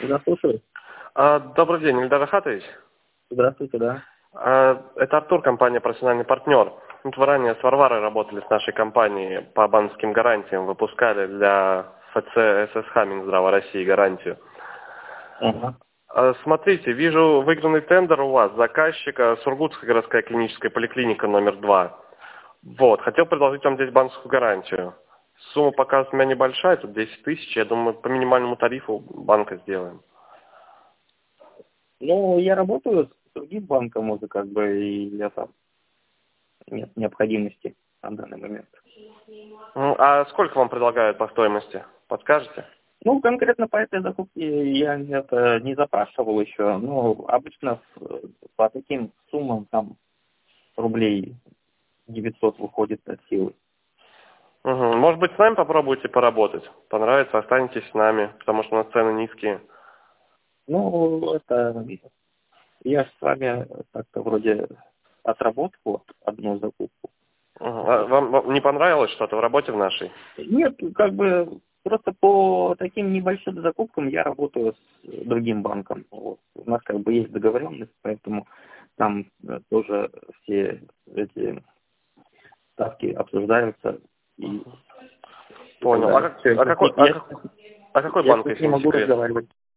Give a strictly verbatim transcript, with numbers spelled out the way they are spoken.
Да, слушаю. А, Добрый день, Ильдар Ахатович. Здравствуйте, да. А, Это Артур, компания «Профессиональный партнер». Вот вы ранее с Варварой работали с нашей компанией по банковским гарантиям, выпускали для ФЦ ССХ Минздрава России гарантию. Ага. А, Смотрите, вижу выигранный тендер у вас, заказчика Сургутская городская клиническая поликлиника номер два. Вот, хотел предложить вам здесь банковскую гарантию. Сумма пока у меня небольшая, тут десять тысяч, я думаю, по минимальному тарифу банка сделаем. Ну, я работаю с другим банком уже, как бы, и я там нет необходимости на данный момент. Ну, А сколько вам предлагают по стоимости? Подскажете? Ну, конкретно по этой закупке я это не запрашивал еще, но обычно с- по таким суммам там рублей девятьсот выходит от силы. Мгм. Может быть, с нами попробуйте поработать? Понравится, останетесь с нами, потому что у нас цены низкие. Ну, это я ж с вами как-то вроде отработку одну закупку. Мгм. А Вам, вам не понравилось что-то в работе в нашей? Нет, как бы просто по таким небольшим закупкам я работаю с другим банком. Вот. У нас как бы есть договоренность, поэтому там э, тоже все эти ставки обсуждаются и, и так Понял. А, далее. как- Всё, а я, с какой, ним- а, я, как- а какой я банк, с ним если не не могу секрет? разговаривать.